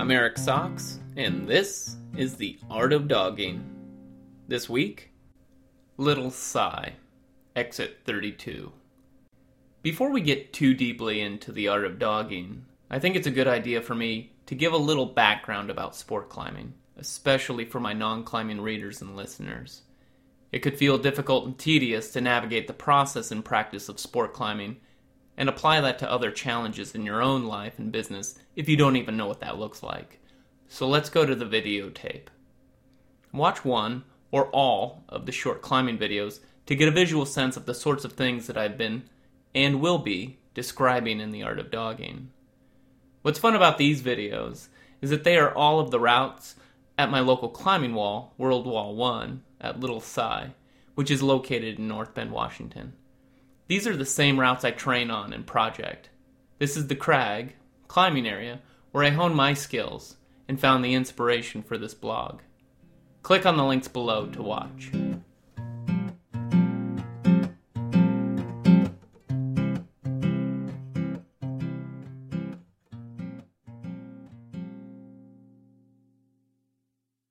I'm Eric Socks, and this is The Art of Dogging. This week, Little Sigh, Exit 32. Before we get too deeply into the art of dogging, I think it's a good idea for me to give a little background about sport climbing, especially for my non-climbing readers and listeners. It could feel difficult and tedious to navigate the process and practice of sport climbing and apply that to other challenges in your own life and business if you don't even know what that looks like. So let's go to the videotape. Watch one or all of the short climbing videos to get a visual sense of the sorts of things that I've been and will be describing in the art of dogging. What's fun about these videos is that they are all of the routes at my local climbing wall, World Wall 1, at Little Sigh, which is located in North Bend, Washington. These are the same routes I train on and project. This is the crag, climbing area, where I honed my skills and found the inspiration for this blog. Click on the links below to watch.